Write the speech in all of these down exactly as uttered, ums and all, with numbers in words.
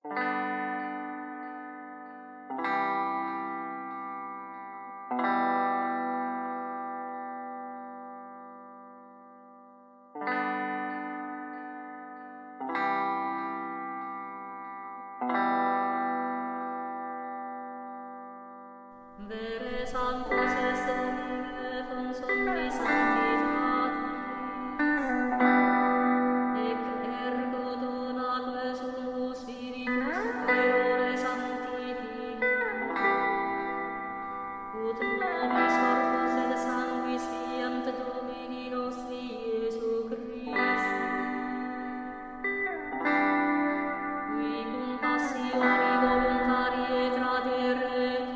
Vere sanctus est Domine, fonsomi sanctitatis, ec ergo donaque sumus Spiritus superiore sanctificus, ut nobis corpus et sanguis fiant Domini nostri Iesu Christi, qui cum passioni voluntarie traderetur,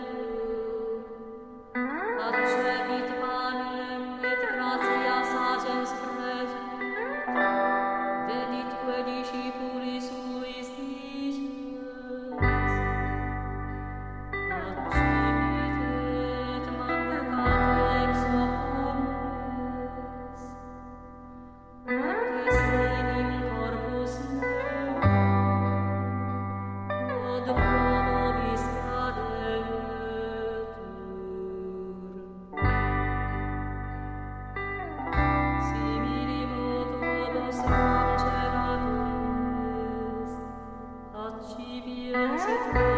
accebit panem et gratias agens present, deditque discipuli suis dicens, accebit et manducat ex omnes, mortis enim corpus meum, quod pro vobis tradetur. Simili modo nostrum ceratum est, accipiens et